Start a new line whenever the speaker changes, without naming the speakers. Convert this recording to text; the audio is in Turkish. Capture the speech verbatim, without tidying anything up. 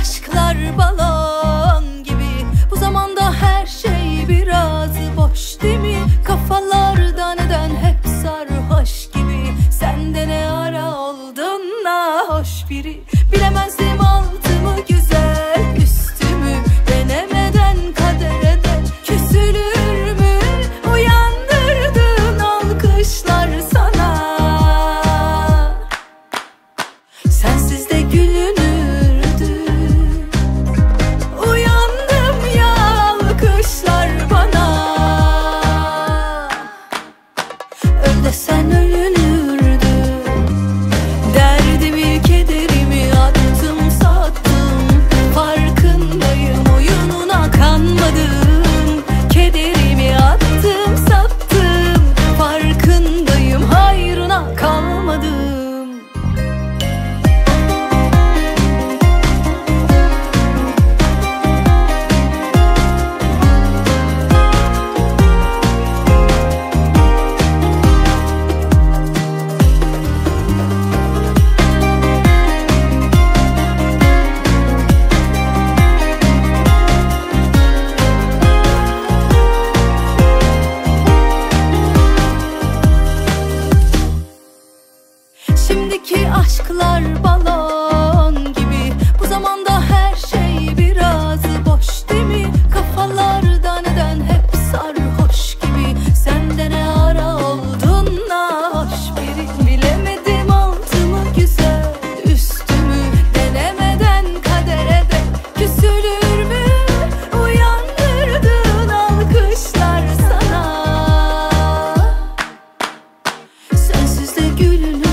aşklar balon gibi. Bu zamanda her şey biraz boş değil mi? Kafalarda neden hep sarhoş gibi. Sen de ne ara oldun nahoş biri. Bilemezdim altımı güzel üstümü, denemeden kadere de küsülür mü? Uyandırdın alkışlar sana, sensiz de gülünürdü. Uyandım ya alkışlar bana, öl desen ölünürdü. Derdimi kederimi attım sattım, farkındayım oyununa kanmadım. Kederimi attım sattım, farkındayım hayrına kalmadım. Şimdiki aşklar balon gibi. Bu zamanda her şey biraz boş değil mi? Kafalarda neden hep sarhoş gibi. Sen de ne ara oldun nahoş biri. Bilemedim altımı güzel üstümü, denemeden kadere de küsülür mü? Uyandırdın alkışlar sana, sensiz de gülünür.